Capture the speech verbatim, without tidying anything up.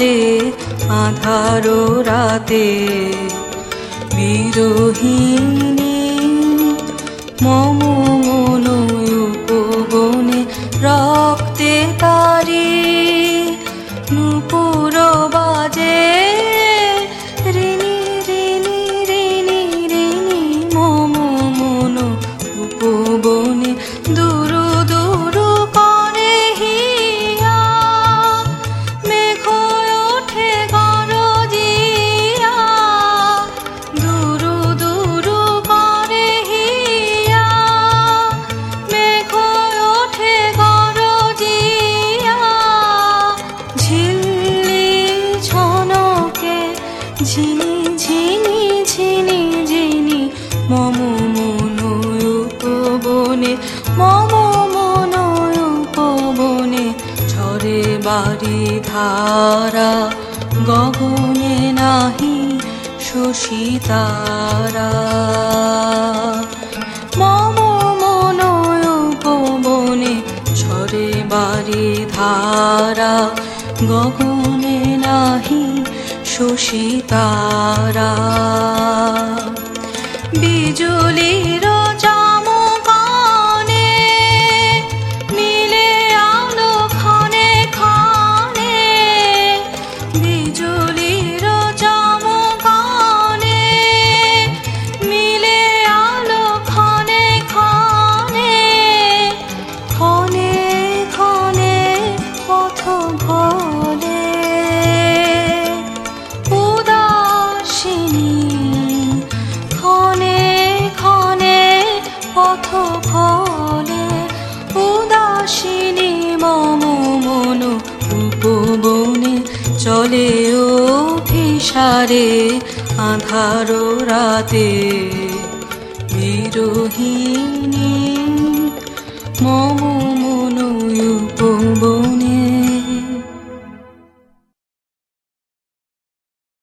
ভিসারে আঁধারো রাতে বিরোহিণী মম মন উপবনে রক্তে তারি নূপুর বাজে রিনি রিনি রিনি রিনি মম মন উপবনে দুরু দুরু করে হিয়া মেঘ ওঠে গরজিয়া দুরু দুরু করে হিয়া মেঘ ওঠে গরজিয়া ঝিল্লি ঝনকে ঝিনি ঝিনি ঝিনি ঝিনি মম মন উপবনে মম মন উপবনে ঝরে বাড়ি ধারা গগনে নাহি শশী তারা মম মন উপবনে ঝরে বাড়ি ধারা গগনে নাহি শশী তারা বিজুলির চমকানে মিলে আলো ক্ষণে ক্ষণে বিজুলির চমকানে মিলে আলো ক্ষণে ক্ষণে ক্ষণে ক্ষণে পথ ভোলে উদাসিনী ক্ষণে ক্ষণে পথ ভোলে উদাসিনী মম মন উপবনে চলে ও ভিসারে আঁধারো রাতে বিরোহিণী মম